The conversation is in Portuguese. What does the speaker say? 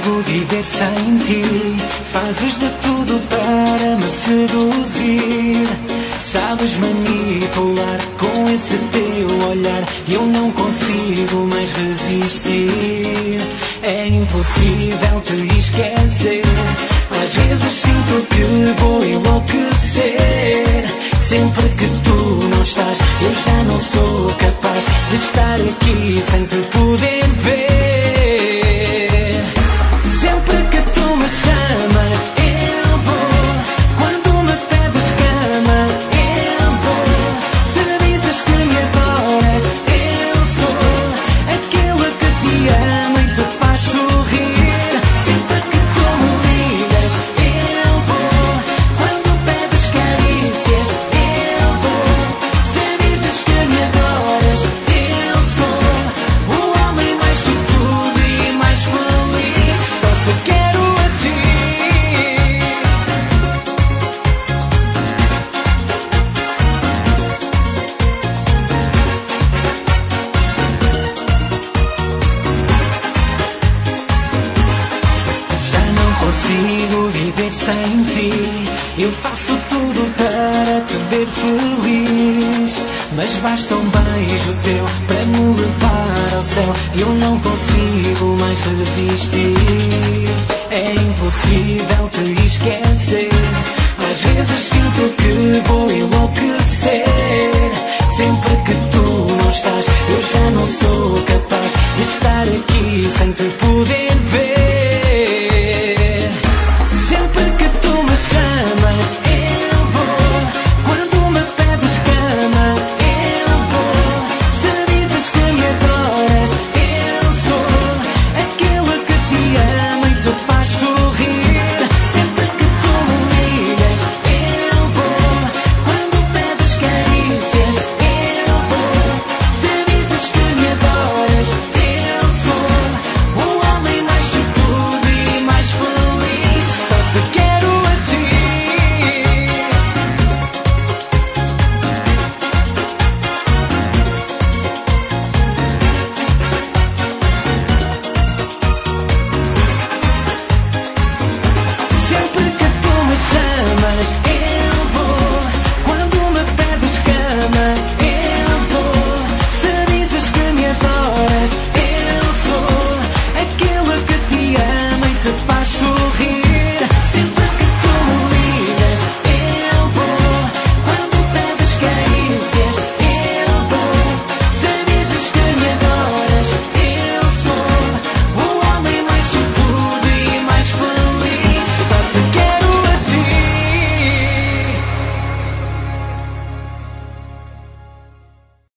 consigo viver sem ti. Fazes de tudo para me seduzir. Sabes manipular com esse teu olhar e eu não consigo mais resistir. É impossível te esquecer. Às vezes sinto que vou enlouquecer. Sempre que tu não estás, eu já não sou capaz de estar aqui sem te poder ver. Sempre que tu me chamas, eu vou. Quando me pedes cama, eu vou. Se dizes que me adoras, eu sou aquele que te ama e te faz sorrir. Sempre que tu me ligas, eu vou. Quando pedes carícias, eu vou. Se dizes que me adoras, eu sou o homem mais sortudo e mais feliz. Só te quero a ti. Já não consigo viver sem ti. Eu faço tudo para te ver feliz. Mas basta um beijo teu para me levar ao céu. Eu não consigo mais resistir. É impossível te esquecer. Às vezes sinto que vou enlouquecer. Sempre que tu não estás, eu já não sou capaz de estar aqui sem te poder ver.